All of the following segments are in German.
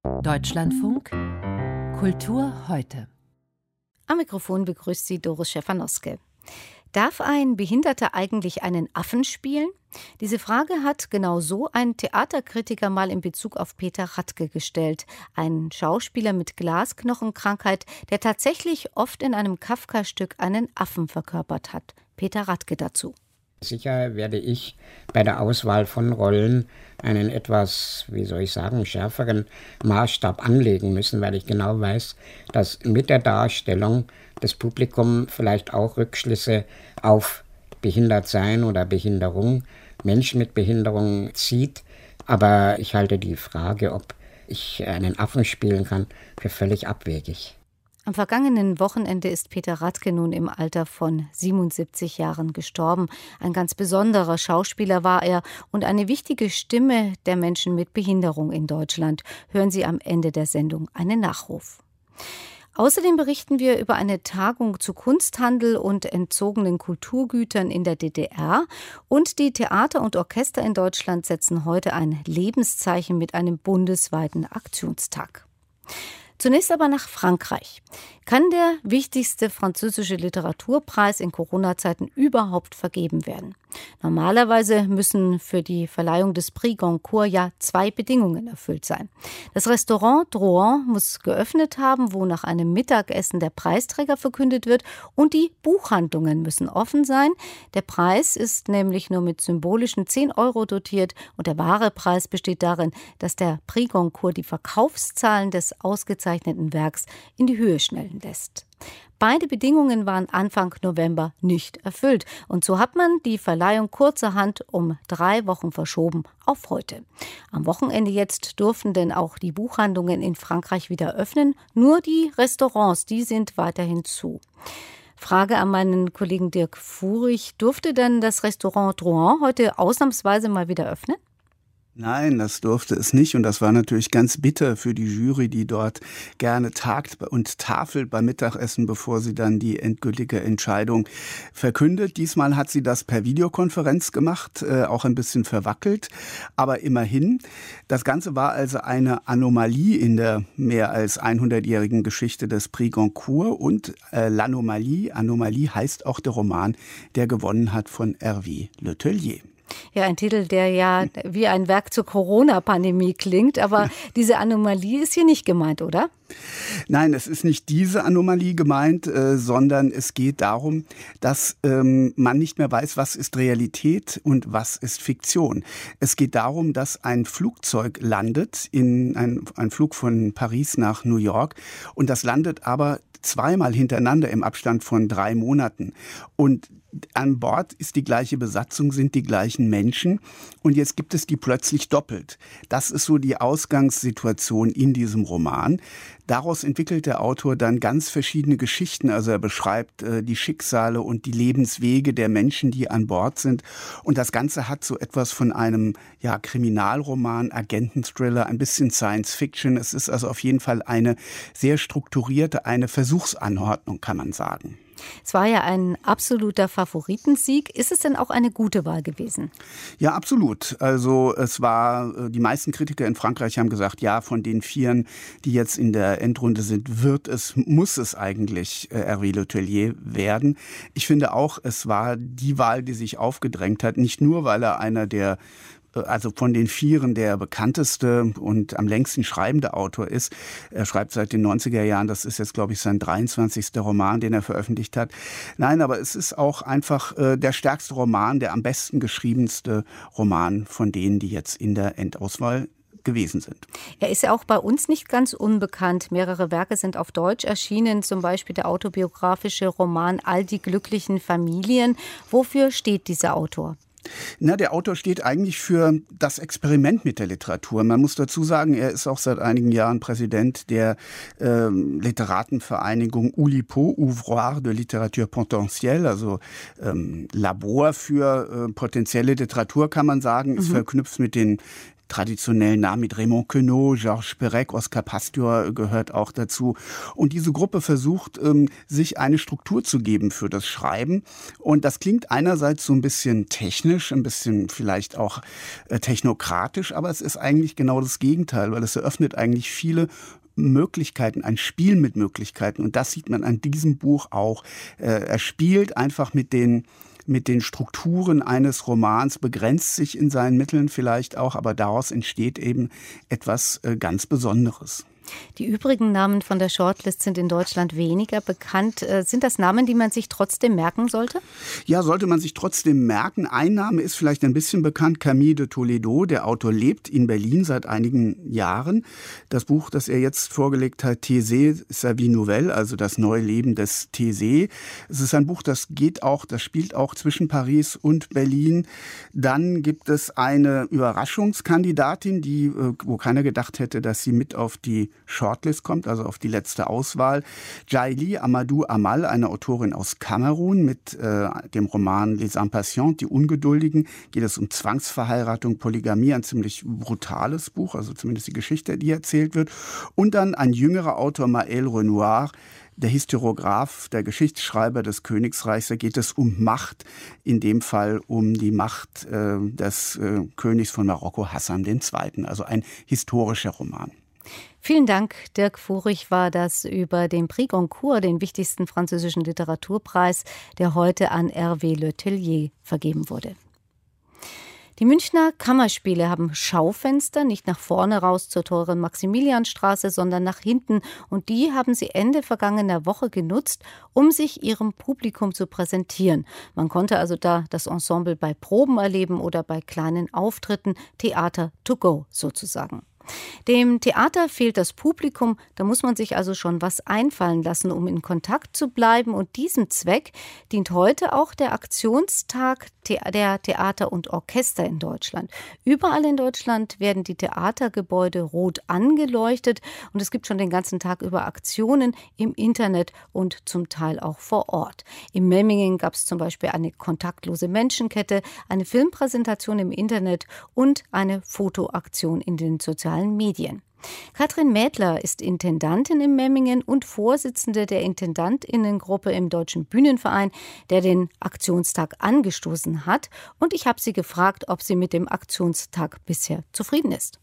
Deutschlandfunk Kultur heute. Am Mikrofon begrüßt sie Doris Schäfer-Noske. Darf ein Behinderter eigentlich einen Affen spielen? Diese Frage hat genau so ein Theaterkritiker mal in Bezug auf Peter Radke gestellt. Ein Schauspieler mit Glasknochenkrankheit, der tatsächlich oft in einem Kafka-Stück einen Affen verkörpert hat. Peter Radke dazu. Sicher werde ich bei der Auswahl von Rollen einen etwas, schärferen Maßstab anlegen müssen, weil ich genau weiß, dass mit der Darstellung das Publikum vielleicht auch Rückschlüsse auf Behindertsein oder Behinderung, Menschen mit Behinderung zieht. Aber ich halte die Frage, ob ich einen Affen spielen kann, für völlig abwegig. Am vergangenen Wochenende ist Peter Radke nun im Alter von 77 Jahren gestorben. Ein ganz besonderer Schauspieler war er und eine wichtige Stimme der Menschen mit Behinderung in Deutschland. Hören Sie am Ende der Sendung einen Nachruf. Außerdem berichten wir über eine Tagung zu Kunsthandel und entzogenen Kulturgütern in der DDR. Und die Theater und Orchester in Deutschland setzen heute ein Lebenszeichen mit einem bundesweiten Aktionstag. Zunächst aber nach Frankreich. Kann der wichtigste französische Literaturpreis in Corona-Zeiten überhaupt vergeben werden? Normalerweise müssen für die Verleihung des Prix Goncourt ja 2 Bedingungen erfüllt sein. Das Restaurant Drouin muss geöffnet haben, wo nach einem Mittagessen der Preisträger verkündet wird, und die Buchhandlungen müssen offen sein. Der Preis ist nämlich nur mit symbolischen 10 € dotiert und der wahre Preis besteht darin, dass der Prix Goncourt die Verkaufszahlen des ausgezeichneten Werks in die Höhe schnellen lässt. Beide Bedingungen waren Anfang November nicht erfüllt. Und so hat man die Verleihung kurzerhand um 3 Wochen verschoben auf heute. Am Wochenende jetzt durften denn auch die Buchhandlungen in Frankreich wieder öffnen. Nur die Restaurants, die sind weiterhin zu. Frage an meinen Kollegen Dirk Furich. Durfte denn das Restaurant Drouin heute ausnahmsweise mal wieder öffnen? Nein, das durfte es nicht, und das war natürlich ganz bitter für die Jury, die dort gerne tagt und tafelt beim Mittagessen, bevor sie dann die endgültige Entscheidung verkündet. Diesmal hat sie das per Videokonferenz gemacht, auch ein bisschen verwackelt, aber immerhin. Das Ganze war also eine Anomalie in der mehr als 100-jährigen Geschichte des Prix Goncourt, und L'Anomalie, Anomalie heißt auch der Roman, der gewonnen hat, von Hervé Letellier. Ja, ein Titel, der ja wie ein Werk zur Corona-Pandemie klingt, aber diese Anomalie ist hier nicht gemeint, oder? Nein, es ist nicht diese Anomalie gemeint, sondern es geht darum, dass man nicht mehr weiß, was ist Realität und was ist Fiktion. Es geht darum, dass ein Flugzeug landet, ein Flug von Paris nach New York, und das landet aber zweimal hintereinander im Abstand von 3 Monaten. Und an Bord ist die gleiche Besatzung, sind die gleichen Menschen, und jetzt gibt es die plötzlich doppelt. Das ist so die Ausgangssituation in diesem Roman. Daraus entwickelt der Autor dann ganz verschiedene Geschichten. Also er beschreibt die Schicksale und die Lebenswege der Menschen, die an Bord sind. Und das Ganze hat so etwas von einem Kriminalroman, Agenten-Thriller, ein bisschen Science-Fiction. Es ist also auf jeden Fall eine sehr strukturierte, eine Versuchsanordnung, kann man sagen. Es war ja ein absoluter Favoritensieg. Ist es denn auch eine gute Wahl gewesen? Ja, absolut. Also die meisten Kritiker in Frankreich haben gesagt, ja, von den 4, die jetzt in der Endrunde sind, muss es eigentlich Hervé Letellier werden. Ich finde auch, es war die Wahl, die sich aufgedrängt hat. Nicht nur, weil er also von den 4 der bekannteste und am längsten schreibende Autor ist. Er schreibt seit den 90er Jahren, das ist jetzt, glaube ich, sein 23. Roman, den er veröffentlicht hat. Nein, aber es ist auch einfach der stärkste Roman, der am besten geschriebenste Roman von denen, die jetzt in der Endauswahl gewesen sind. Er ist ja auch bei uns nicht ganz unbekannt. Mehrere Werke sind auf Deutsch erschienen, zum Beispiel der autobiografische Roman All die glücklichen Familien. Wofür steht dieser Autor? Der Autor steht eigentlich für das Experiment mit der Literatur. Man muss dazu sagen, er ist auch seit einigen Jahren Präsident der Literatenvereinigung Oulipo, Ouvroir de Littérature Potentielle, also Labor für potenzielle Literatur, kann man sagen, ist verknüpft mit den traditionellen Namen mit Raymond Queneau, Georges Perec, Oscar Pasteur gehört auch dazu. Und diese Gruppe versucht, sich eine Struktur zu geben für das Schreiben. Und das klingt einerseits so ein bisschen technisch, ein bisschen vielleicht auch technokratisch, aber es ist eigentlich genau das Gegenteil, weil es eröffnet eigentlich viele Möglichkeiten, ein Spiel mit Möglichkeiten. Und das sieht man an diesem Buch auch. Er spielt einfach mit den Strukturen eines Romans, begrenzt sich in seinen Mitteln vielleicht auch, aber daraus entsteht eben etwas ganz Besonderes. Die übrigen Namen von der Shortlist sind in Deutschland weniger bekannt. Sind das Namen, die man sich trotzdem merken sollte? Ja, sollte man sich trotzdem merken. Ein Name ist vielleicht ein bisschen bekannt, Camille de Toledo. Der Autor lebt in Berlin seit einigen Jahren. Das Buch, das er jetzt vorgelegt hat, Thésée, sa vie nouvelle, also das neue Leben des Thésée. Es ist ein Buch, das spielt auch zwischen Paris und Berlin. Dann gibt es eine Überraschungskandidatin, wo keiner gedacht hätte, dass sie mit auf die Shortlist kommt, also auf die letzte Auswahl. Djaïli Amadou Amal, eine Autorin aus Kamerun, mit dem Roman Les Impatients, die Ungeduldigen, geht es um Zwangsverheiratung, Polygamie, ein ziemlich brutales Buch, also zumindest die Geschichte, die erzählt wird. Und dann ein jüngerer Autor, Maël Renoir, der Historiograph, der Geschichtsschreiber des Königsreichs. Da geht es um Macht, in dem Fall um die Macht des Königs von Marokko, Hassan II., also ein historischer Roman. Vielen Dank, Dirk Furich war das über den Prix Goncourt, den wichtigsten französischen Literaturpreis, der heute an Hervé Le Tellier vergeben wurde. Die Münchner Kammerspiele haben Schaufenster, nicht nach vorne raus zur teuren Maximilianstraße, sondern nach hinten. Und die haben sie Ende vergangener Woche genutzt, um sich ihrem Publikum zu präsentieren. Man konnte also da das Ensemble bei Proben erleben oder bei kleinen Auftritten, Theater to go sozusagen. Dem Theater fehlt das Publikum, da muss man sich also schon was einfallen lassen, um in Kontakt zu bleiben. Und diesem Zweck dient heute auch der Aktionstag der Theater und Orchester in Deutschland. Überall in Deutschland werden die Theatergebäude rot angeleuchtet und es gibt schon den ganzen Tag über Aktionen im Internet und zum Teil auch vor Ort. In Memmingen gab es zum Beispiel eine kontaktlose Menschenkette, eine Filmpräsentation im Internet und eine Fotoaktion in den sozialen Medien. Katrin Mädler ist Intendantin in Memmingen und Vorsitzende der Intendantinnengruppe im Deutschen Bühnenverein, der den Aktionstag angestoßen hat. Und ich habe sie gefragt, ob sie mit dem Aktionstag bisher zufrieden ist.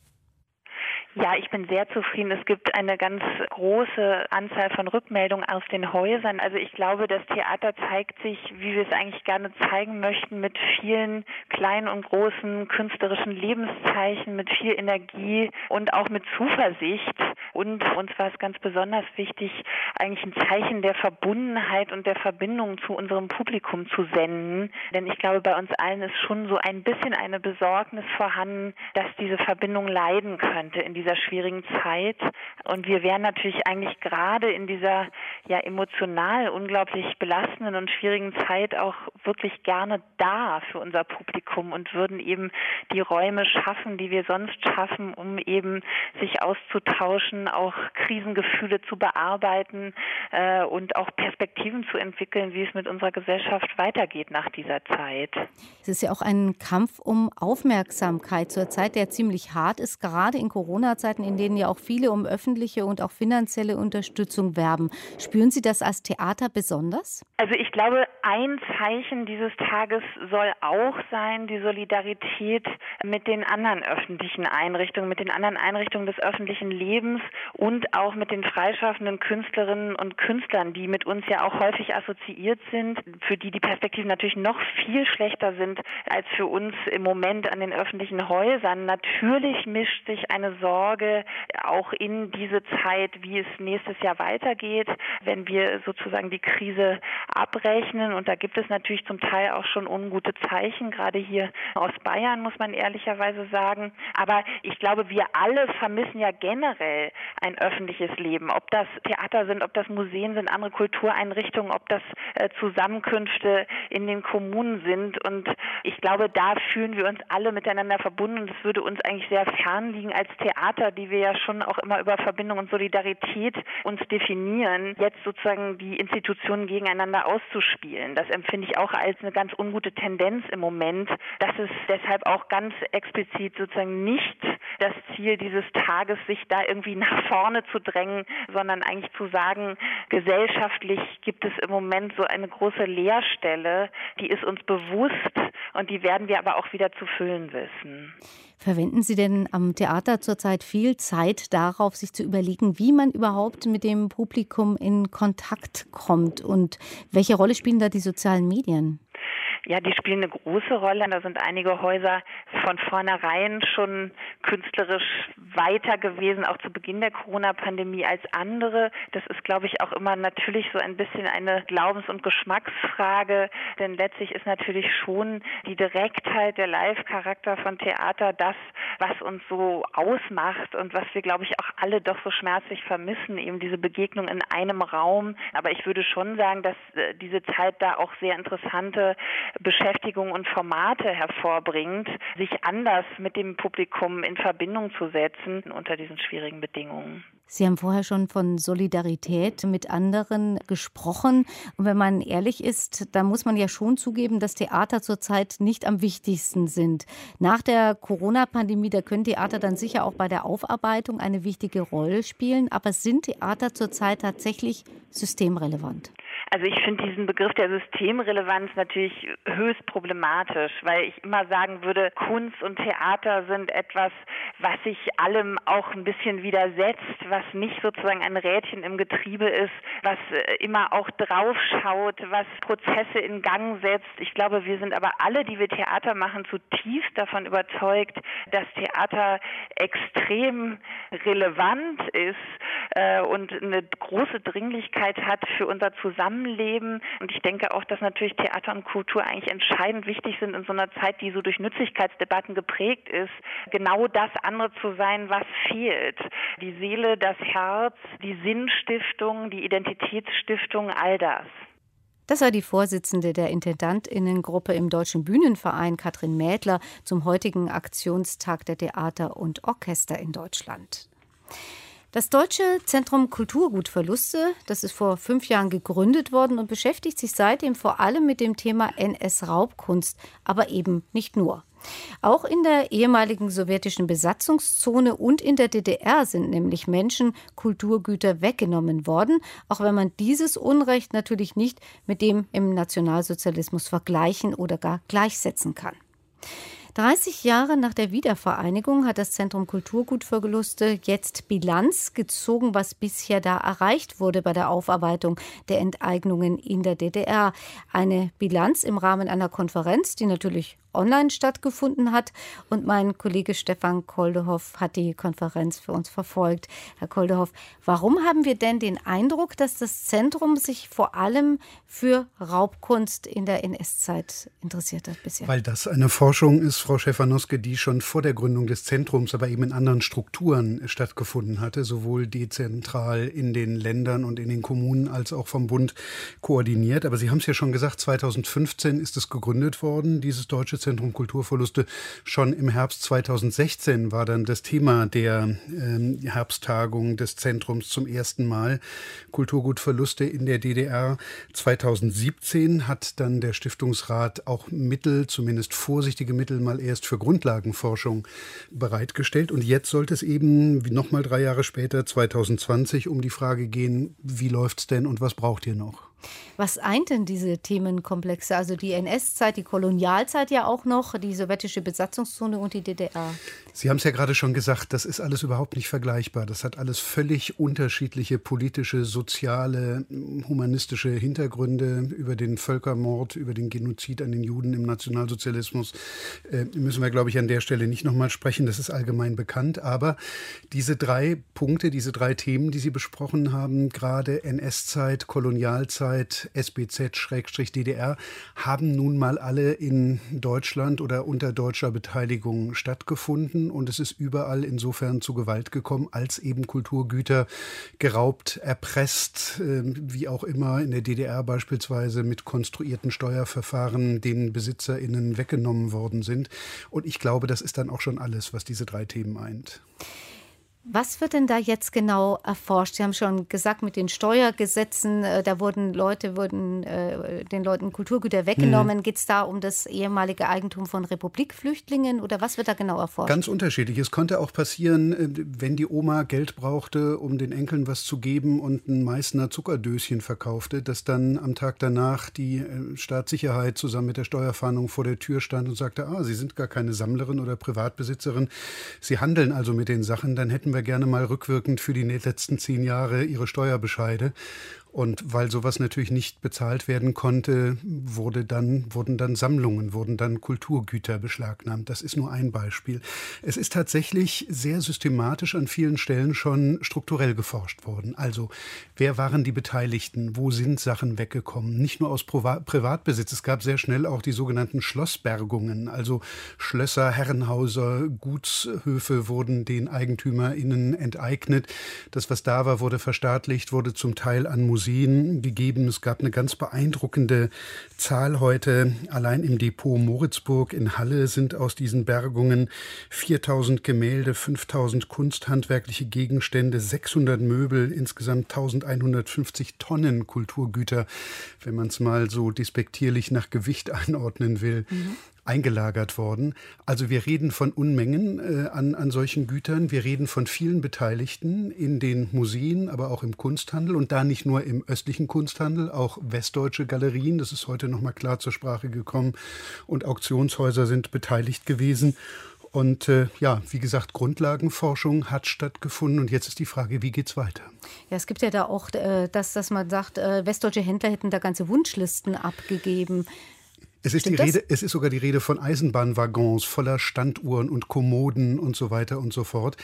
Ja, ich bin sehr zufrieden. Es gibt eine ganz große Anzahl von Rückmeldungen aus den Häusern. Also ich glaube, das Theater zeigt sich, wie wir es eigentlich gerne zeigen möchten, mit vielen kleinen und großen künstlerischen Lebenszeichen, mit viel Energie und auch mit Zuversicht. Und uns war es ganz besonders wichtig, eigentlich ein Zeichen der Verbundenheit und der Verbindung zu unserem Publikum zu senden. Denn ich glaube, bei uns allen ist schon so ein bisschen eine Besorgnis vorhanden, dass diese Verbindung leiden könnte in dieser schwierigen Zeit. Und wir wären natürlich eigentlich gerade in dieser emotional unglaublich belastenden und schwierigen Zeit auch wirklich gerne da für unser Publikum und würden eben die Räume schaffen, die wir sonst schaffen, um eben sich auszutauschen, auch Krisengefühle zu bearbeiten und auch Perspektiven zu entwickeln, wie es mit unserer Gesellschaft weitergeht nach dieser Zeit. Es ist ja auch ein Kampf um Aufmerksamkeit zur Zeit, der ziemlich hart ist, gerade in Corona-Zeiten, in denen ja auch viele um öffentliche und auch finanzielle Unterstützung werben. Spüren Sie das als Theater besonders? Also ich glaube, ein Zeichen dieses Tages soll auch sein, die Solidarität mit den anderen öffentlichen Einrichtungen, mit den anderen Einrichtungen des öffentlichen Lebens und auch mit den freischaffenden Künstlerinnen und Künstlern, die mit uns ja auch häufig assoziiert sind, für die die Perspektiven natürlich noch viel schlechter sind als für uns im Moment an den öffentlichen Häusern. Natürlich mischt sich eine Sorge auch in diese Zeit, wie es nächstes Jahr weitergeht, wenn wir sozusagen die Krise abrechnen. Und da gibt es natürlich zum Teil auch schon ungute Zeichen, gerade hier aus Bayern, muss man ehrlicherweise sagen. Aber ich glaube, wir alle vermissen ja generell ein öffentliches Leben. Ob das Theater sind, ob das Museen sind, andere Kultureinrichtungen, ob das Zusammenkünfte in den Kommunen sind. Und ich glaube, da fühlen wir uns alle miteinander verbunden. Und es würde uns eigentlich sehr fern liegen als Theater, Theater, die wir ja schon auch immer über Verbindung und Solidarität uns definieren, jetzt sozusagen die Institutionen gegeneinander auszuspielen. Das empfinde ich auch als eine ganz ungute Tendenz im Moment. Das ist deshalb auch ganz explizit sozusagen nicht das Ziel dieses Tages, sich da irgendwie nach vorne zu drängen, sondern eigentlich zu sagen, gesellschaftlich gibt es im Moment so eine große Leerstelle, die ist uns bewusst und die werden wir aber auch wieder zu füllen wissen. Verwenden Sie denn am Theater zurzeit viel Zeit darauf, sich zu überlegen, wie man überhaupt mit dem Publikum in Kontakt kommt? Und welche Rolle spielen da die sozialen Medien? Ja, die spielen eine große Rolle. Da sind einige Häuser von vornherein schon künstlerisch weiter gewesen, auch zu Beginn der Corona-Pandemie als andere. Das ist, glaube ich, auch immer natürlich so ein bisschen eine Glaubens- und Geschmacksfrage, denn letztlich ist natürlich schon die Direktheit, der Live-Charakter von Theater das, was uns so ausmacht und was wir, glaube ich, auch alle doch so schmerzlich vermissen, eben diese Begegnung in einem Raum. Aber ich würde schon sagen, dass diese Zeit da auch sehr interessante Beschäftigung und Formate hervorbringt, sich anders mit dem Publikum in Verbindung zu setzen unter diesen schwierigen Bedingungen. Sie haben vorher schon von Solidarität mit anderen gesprochen. Und wenn man ehrlich ist, dann muss man ja schon zugeben, dass Theater zurzeit nicht am wichtigsten sind. Nach der Corona-Pandemie, da können Theater dann sicher auch bei der Aufarbeitung eine wichtige Rolle spielen. Aber sind Theater zurzeit tatsächlich systemrelevant? Also ich finde diesen Begriff der Systemrelevanz natürlich höchst problematisch, weil ich immer sagen würde, Kunst und Theater sind etwas, was sich allem auch ein bisschen widersetzt, was nicht sozusagen ein Rädchen im Getriebe ist, was immer auch draufschaut, was Prozesse in Gang setzt. Ich glaube, wir sind aber alle, die wir Theater machen, zutiefst davon überzeugt, dass Theater extrem relevant ist und eine große Dringlichkeit hat für unser Zusammenleben. Und ich denke auch, dass natürlich Theater und Kultur eigentlich entscheidend wichtig sind in so einer Zeit, die so durch Nützlichkeitsdebatten geprägt ist, genau das andere zu sein, was fehlt. Die Seele, das Herz, die Sinnstiftung, die Identitätsstiftung, all das. Das war die Vorsitzende der Intendantinnengruppe im Deutschen Bühnenverein, Katrin Mädler, zum heutigen Aktionstag der Theater und Orchester in Deutschland. Das Deutsche Zentrum Kulturgutverluste, das ist vor 5 Jahren gegründet worden und beschäftigt sich seitdem vor allem mit dem Thema NS-Raubkunst, aber eben nicht nur. Auch in der ehemaligen sowjetischen Besatzungszone und in der DDR sind nämlich Menschen Kulturgüter weggenommen worden, auch wenn man dieses Unrecht natürlich nicht mit dem im Nationalsozialismus vergleichen oder gar gleichsetzen kann. 30 Jahre nach der Wiedervereinigung hat das Zentrum Kulturgutverluste jetzt Bilanz gezogen, was bisher da erreicht wurde bei der Aufarbeitung der Enteignungen in der DDR. Eine Bilanz im Rahmen einer Konferenz, die natürlich online stattgefunden hat. Und mein Kollege Stefan Koldehoff hat die Konferenz für uns verfolgt. Herr Koldehoff, warum haben wir denn den Eindruck, dass das Zentrum sich vor allem für Raubkunst in der NS-Zeit interessiert hat bisher? Weil das eine Forschung ist, Frau Schäfer-Noske, die schon vor der Gründung des Zentrums, aber eben in anderen Strukturen stattgefunden hatte, sowohl dezentral in den Ländern und in den Kommunen als auch vom Bund koordiniert. Aber Sie haben es ja schon gesagt, 2015 ist es gegründet worden, dieses Deutsche Zentrum Kulturverluste. Schon im Herbst 2016 war dann das Thema der Herbsttagung des Zentrums zum ersten Mal Kulturgutverluste in der DDR. 2017 hat dann der Stiftungsrat auch Mittel, zumindest vorsichtige Mittel, mal erst für Grundlagenforschung bereitgestellt. Und jetzt sollte es eben, wie nochmal 3 Jahre später, 2020, um die Frage gehen, wie läuft's denn und was braucht ihr noch? Was eint denn diese Themenkomplexe? Also die NS-Zeit, die Kolonialzeit ja auch noch, die sowjetische Besatzungszone und die DDR. Sie haben es ja gerade schon gesagt, das ist alles überhaupt nicht vergleichbar. Das hat alles völlig unterschiedliche politische, soziale, humanistische Hintergründe. Über den Völkermord, über den Genozid an den Juden im Nationalsozialismus müssen wir, glaube ich, an der Stelle nicht nochmal sprechen. Das ist allgemein bekannt. Aber diese 3 Punkte, diese 3 Themen, die Sie besprochen haben, gerade NS-Zeit, Kolonialzeit, SBZ-DDR, haben nun mal alle in Deutschland oder unter deutscher Beteiligung stattgefunden. Und es ist überall insofern zu Gewalt gekommen, als eben Kulturgüter geraubt, erpresst, wie auch immer, in der DDR beispielsweise mit konstruierten Steuerverfahren den BesitzerInnen weggenommen worden sind. Und ich glaube, das ist dann auch schon alles, was diese 3 Themen eint. Was wird denn da jetzt genau erforscht? Sie haben schon gesagt, mit den Steuergesetzen, da wurden den Leuten Kulturgüter weggenommen. Geht es da um das ehemalige Eigentum von Republikflüchtlingen oder was wird da genau erforscht? Ganz unterschiedlich. Es konnte auch passieren, wenn die Oma Geld brauchte, um den Enkeln was zu geben und ein Meißner Zuckerdöschen verkaufte, dass dann am Tag danach die Staatssicherheit zusammen mit der Steuerfahndung vor der Tür stand und sagte, Sie sind gar keine Sammlerin oder Privatbesitzerin, Sie handeln also mit den Sachen, dann hätten wir gerne mal rückwirkend für die letzten 10 Jahre Ihre Steuerbescheide. Und weil sowas natürlich nicht bezahlt werden konnte, wurden dann Sammlungen, wurden dann Kulturgüter beschlagnahmt. Das ist nur ein Beispiel. Es ist tatsächlich sehr systematisch an vielen Stellen schon strukturell geforscht worden. Also, wer waren die Beteiligten? Wo sind Sachen weggekommen? Nicht nur aus Privatbesitz. Es gab sehr schnell auch die sogenannten Schlossbergungen. Also Schlösser, Herrenhäuser, Gutshöfe wurden den EigentümerInnen enteignet. Das, was da war, wurde verstaatlicht, wurde zum Teil an Museen gegeben. Es gab eine ganz beeindruckende Zahl heute. Allein im Depot Moritzburg in Halle sind aus diesen Bergungen 4.000 Gemälde, 5.000 kunsthandwerkliche Gegenstände, 600 Möbel, insgesamt 1.150 Tonnen Kulturgüter, wenn man es mal so despektierlich nach Gewicht einordnen will, eingelagert worden. Also wir reden von Unmengen an solchen Gütern. Wir reden von vielen Beteiligten in den Museen, aber auch im Kunsthandel und da nicht nur im östlichen Kunsthandel, auch westdeutsche Galerien, das ist heute noch mal klar zur Sprache gekommen, und Auktionshäuser sind beteiligt gewesen. Und wie gesagt, Grundlagenforschung hat stattgefunden und jetzt ist die Frage, wie geht's weiter? Ja, es gibt ja da auch, dass man sagt, westdeutsche Händler hätten da ganze Wunschlisten abgegeben. Es ist sogar die Rede von Eisenbahnwaggons voller Standuhren und Kommoden und so weiter und so fort.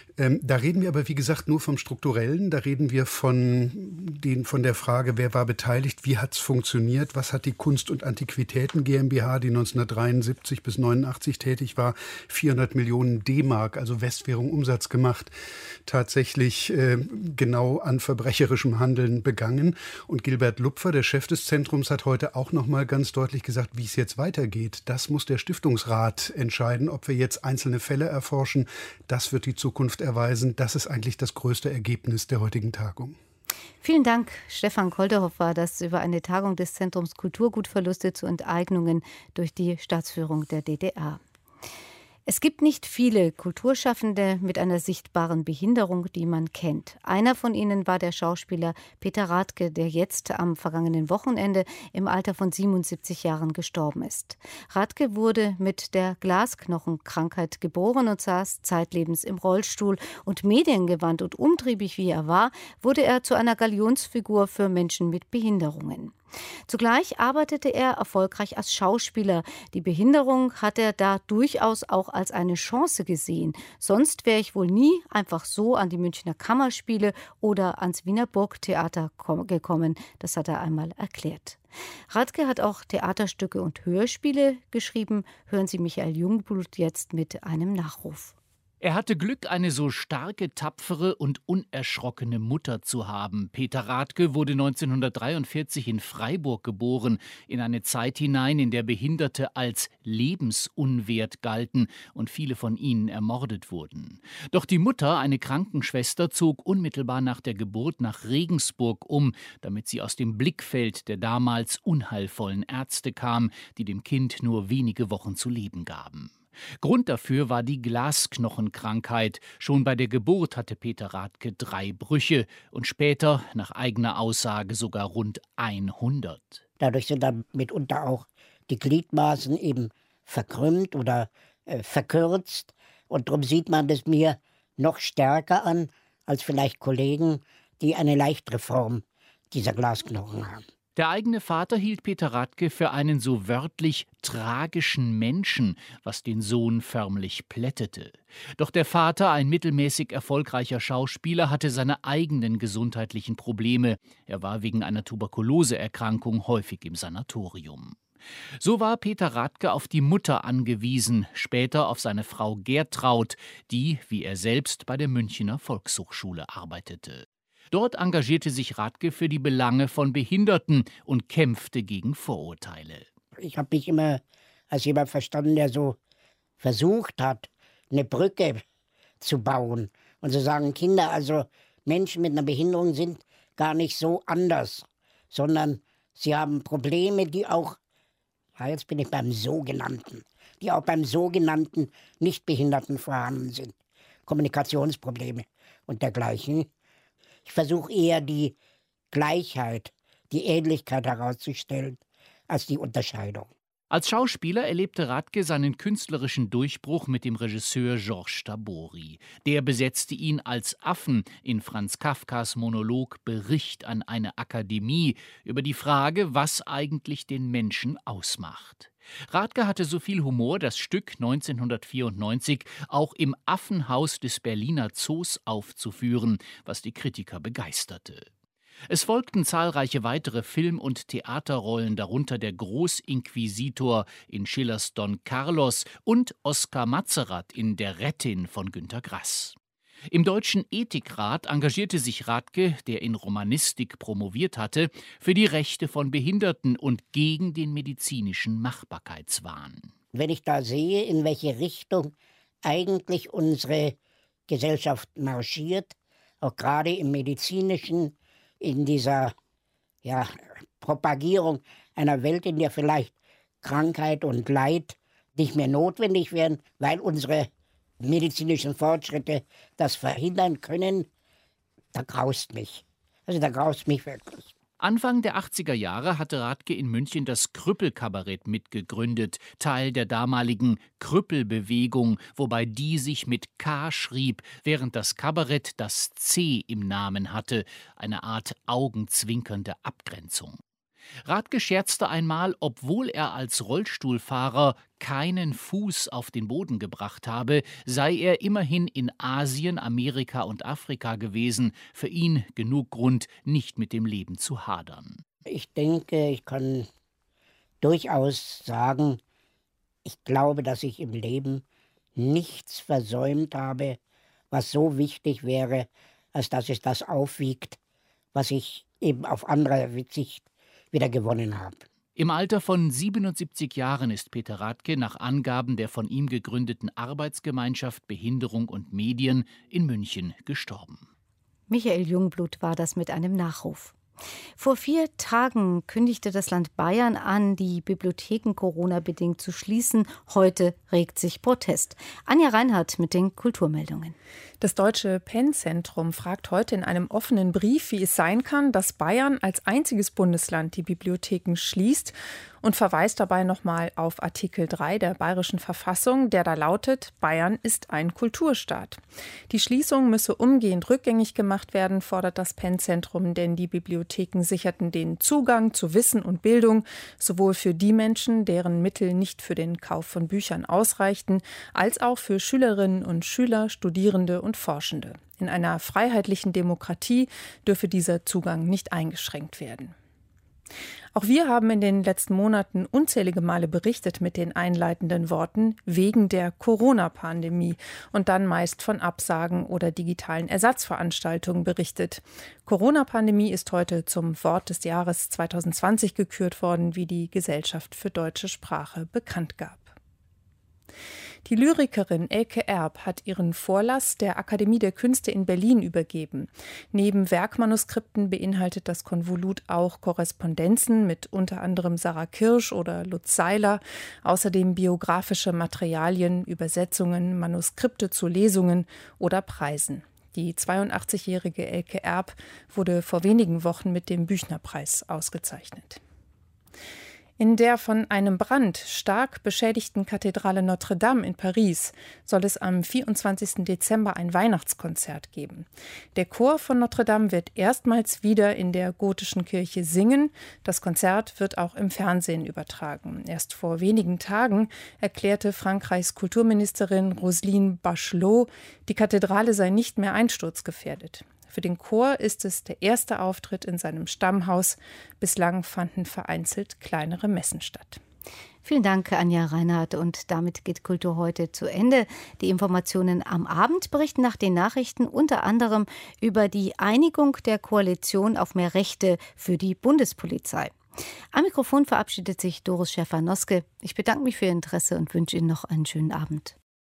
Da reden wir aber, wie gesagt, nur vom Strukturellen. Da reden wir von der Frage, wer war beteiligt, wie hat es funktioniert, was hat die Kunst- und Antiquitäten GmbH, die 1973 bis 89 tätig war, 400 Millionen D-Mark, also Westwährung, Umsatz gemacht, tatsächlich genau an verbrecherischem Handeln begangen. Und Gilbert Lupfer, der Chef des Zentrums, hat heute auch noch mal ganz deutlich gesagt, wie es jetzt weitergeht. Das muss der Stiftungsrat entscheiden, ob wir jetzt einzelne Fälle erforschen. Das wird die Zukunft erweisen. Das ist eigentlich das größte Ergebnis der heutigen Tagung. Vielen Dank, Stefan Kolderhoff war das über eine Tagung des Zentrums Kulturgutverluste zu Enteignungen durch die Staatsführung der DDR. Es gibt nicht viele Kulturschaffende mit einer sichtbaren Behinderung, die man kennt. Einer von ihnen war der Schauspieler Peter Radke, der jetzt am vergangenen Wochenende im Alter von 77 Jahren gestorben ist. Radke wurde mit der Glasknochenkrankheit geboren und saß zeitlebens im Rollstuhl. Und mediengewandt und umtriebig wie er war, wurde er zu einer Galionsfigur für Menschen mit Behinderungen. Zugleich arbeitete er erfolgreich als Schauspieler. Die Behinderung hat er da durchaus auch als eine Chance gesehen. Sonst wäre ich wohl nie einfach so an die Münchner Kammerspiele oder ans Wiener Burgtheater gekommen. Das hat er einmal erklärt. Radke hat auch Theaterstücke und Hörspiele geschrieben. Hören Sie Michael Jungblut jetzt mit einem Nachruf. Er hatte Glück, eine so starke, tapfere und unerschrockene Mutter zu haben. Peter Radke wurde 1943 in Freiburg geboren, in eine Zeit hinein, in der Behinderte als lebensunwert galten und viele von ihnen ermordet wurden. Doch die Mutter, eine Krankenschwester, zog unmittelbar nach der Geburt nach Regensburg um, damit sie aus dem Blickfeld der damals unheilvollen Ärzte kam, die dem Kind nur wenige Wochen zu leben gaben. Grund dafür war die Glasknochenkrankheit. Schon bei der Geburt hatte Peter Radke 3 Brüche und später, nach eigener Aussage, sogar rund 100. Dadurch sind dann mitunter auch die Gliedmaßen eben verkrümmt oder verkürzt. Und darum sieht man das mir noch stärker an als vielleicht Kollegen, die eine leichtere Form dieser Glasknochen haben. Der eigene Vater hielt Peter Radke für einen so wörtlich tragischen Menschen, was den Sohn förmlich plättete. Doch der Vater, ein mittelmäßig erfolgreicher Schauspieler, hatte seine eigenen gesundheitlichen Probleme. Er war wegen einer Tuberkuloseerkrankung häufig im Sanatorium. So war Peter Radke auf die Mutter angewiesen, später auf seine Frau Gertraud, die, wie er selbst, bei der Münchner Volkshochschule arbeitete. Dort engagierte sich Radke für die Belange von Behinderten und kämpfte gegen Vorurteile. Ich habe mich immer als jemand verstanden, der so versucht hat, eine Brücke zu bauen Und so sagen Kinder, also Menschen mit einer Behinderung sind gar nicht so anders, sondern sie haben Probleme, die auch, ja, jetzt bin ich beim Sogenannten, die auch beim sogenannten Nichtbehinderten vorhanden sind. Kommunikationsprobleme und dergleichen. Ich versuche eher die Gleichheit, die Ähnlichkeit herauszustellen, als die Unterscheidung. Als Schauspieler erlebte Radke seinen künstlerischen Durchbruch mit dem Regisseur Georges Tabori. Der besetzte ihn als Affen in Franz Kafkas Monolog Bericht an eine Akademie über die Frage, was eigentlich den Menschen ausmacht. Radke hatte so viel Humor, das Stück 1994 auch im Affenhaus des Berliner Zoos aufzuführen, was die Kritiker begeisterte. Es folgten zahlreiche weitere Film- und Theaterrollen, darunter der Großinquisitor in Schillers Don Carlos und Oskar Matzerath in Der Rettin von Günter Grass. Im Deutschen Ethikrat engagierte sich Radke, der in Romanistik promoviert hatte, für die Rechte von Behinderten und gegen den medizinischen Machbarkeitswahn. Wenn ich da sehe, in welche Richtung eigentlich unsere Gesellschaft marschiert, auch gerade im medizinischen, in dieser Propagierung einer Welt, in der vielleicht Krankheit und Leid nicht mehr notwendig werden, weil unsere medizinischen Fortschritte das verhindern können, da graust mich. Also da graust mich wirklich. Anfang der 80er Jahre hatte Radke in München das Krüppelkabarett mitgegründet, Teil der damaligen Krüppelbewegung, wobei die sich mit K schrieb, während das Kabarett das C im Namen hatte, eine Art augenzwinkernde Abgrenzung. Radke scherzte einmal, obwohl er als Rollstuhlfahrer keinen Fuß auf den Boden gebracht habe, sei er immerhin in Asien, Amerika und Afrika gewesen. Für ihn genug Grund, nicht mit dem Leben zu hadern. Ich denke, ich kann durchaus sagen, ich glaube, dass ich im Leben nichts versäumt habe, was so wichtig wäre, als dass es das aufwiegt, was ich eben auf andere Sicht wieder gewonnen habe. Im Alter von 77 Jahren ist Peter Radke nach Angaben der von ihm gegründeten Arbeitsgemeinschaft Behinderung und Medien in München gestorben. Michael Jungblut war das mit einem Nachruf. Vor 4 Tagen kündigte das Land Bayern an, die Bibliotheken Corona-bedingt zu schließen. Heute regt sich Protest. Anja Reinhardt mit den Kulturmeldungen. Das Deutsche PEN-Zentrum fragt heute in einem offenen Brief, wie es sein kann, dass Bayern als einziges Bundesland die Bibliotheken schließt und verweist dabei nochmal auf Artikel 3 der Bayerischen Verfassung, der da lautet, Bayern ist ein Kulturstaat. Die Schließung müsse umgehend rückgängig gemacht werden, fordert das PEN-Zentrum, denn die Bibliotheken sicherten den Zugang zu Wissen und Bildung, sowohl für die Menschen, deren Mittel nicht für den Kauf von Büchern ausreichten, als auch für Schülerinnen und Schüler, Studierende und Forschende. In einer freiheitlichen Demokratie dürfe dieser Zugang nicht eingeschränkt werden. Auch wir haben in den letzten Monaten unzählige Male berichtet mit den einleitenden Worten wegen der Corona-Pandemie und dann meist von Absagen oder digitalen Ersatzveranstaltungen berichtet. Corona-Pandemie ist heute zum Wort des Jahres 2020 gekürt worden, wie die Gesellschaft für deutsche Sprache bekannt gab. Die Lyrikerin Elke Erb hat ihren Vorlass der Akademie der Künste in Berlin übergeben. Neben Werkmanuskripten beinhaltet das Konvolut auch Korrespondenzen mit unter anderem Sarah Kirsch oder Lutz Seiler, außerdem biografische Materialien, Übersetzungen, Manuskripte zu Lesungen oder Preisen. Die 82-jährige Elke Erb wurde vor wenigen Wochen mit dem Büchnerpreis ausgezeichnet. In der von einem Brand stark beschädigten Kathedrale Notre-Dame in Paris soll es am 24. Dezember ein Weihnachtskonzert geben. Der Chor von Notre-Dame wird erstmals wieder in der gotischen Kirche singen. Das Konzert wird auch im Fernsehen übertragen. Erst vor wenigen Tagen erklärte Frankreichs Kulturministerin Roselyne Bachelot, die Kathedrale sei nicht mehr einsturzgefährdet. Für den Chor ist es der erste Auftritt in seinem Stammhaus. Bislang fanden vereinzelt kleinere Messen statt. Vielen Dank, Anja Reinhardt. Und damit geht Kultur heute zu Ende. Die Informationen am Abend berichten nach den Nachrichten unter anderem über die Einigung der Koalition auf mehr Rechte für die Bundespolizei. Am Mikrofon verabschiedet sich Doris Schäfer-Noske. Ich bedanke mich für Ihr Interesse und wünsche Ihnen noch einen schönen Abend.